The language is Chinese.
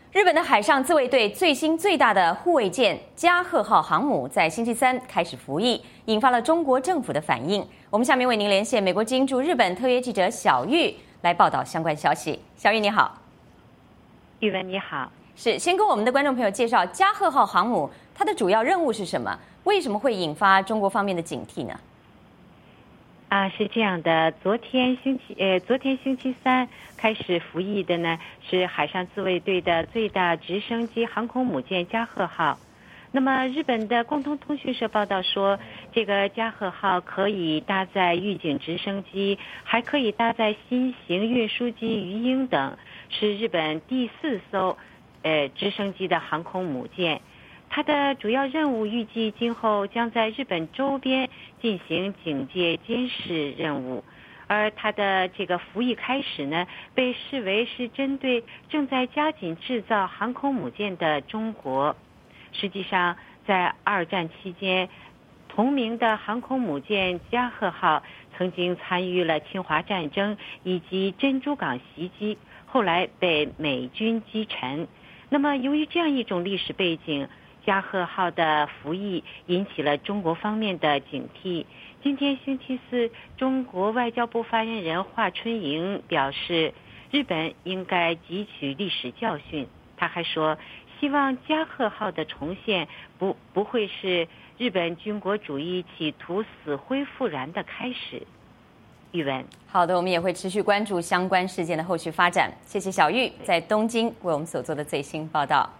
日本的海上自卫队最新最大的护卫舰加贺号航母在星期三开始服役，引发了中国政府的反应。我们下面为您连线美国之音驻日本特约记者小玉来报道相关消息。小玉你好。 玉文你好。 是，先跟我们的观众朋友介绍加贺号航母它的主要任务是什么？为什么会引发中国方面的警惕呢？ 是这样的，昨天星期三开始服役的呢是海上自卫队的最大直升机航空母舰加贺号。那么日本的共同通讯社报道说，这个加贺号可以搭载预警直升机，还可以搭载新型运输机鱼鹰等，是日本第4艘直升机的航空母舰。它的主要任务预计今后将在日本周边进行警戒监视任务，而它的这个服役开始呢，被视为是针对正在加紧制造航空母舰的中国。实际上，在2战期间，同名的航空母舰加贺号曾经参与了侵华战争以及珍珠港袭击，后来被美军击沉。那么，由于这样一种历史背景，加贺号的服役引起了中国方面的警惕。今天星期四，中国外交部发言人华春莹表示，日本应该汲取历史教训。他还说，希望加贺号的重现不会是日本军国主义企图死灰复燃的开始。玉文， 好的，我们也会持续关注相关事件的后续发展。谢谢小玉在东京为我们所做的最新报道。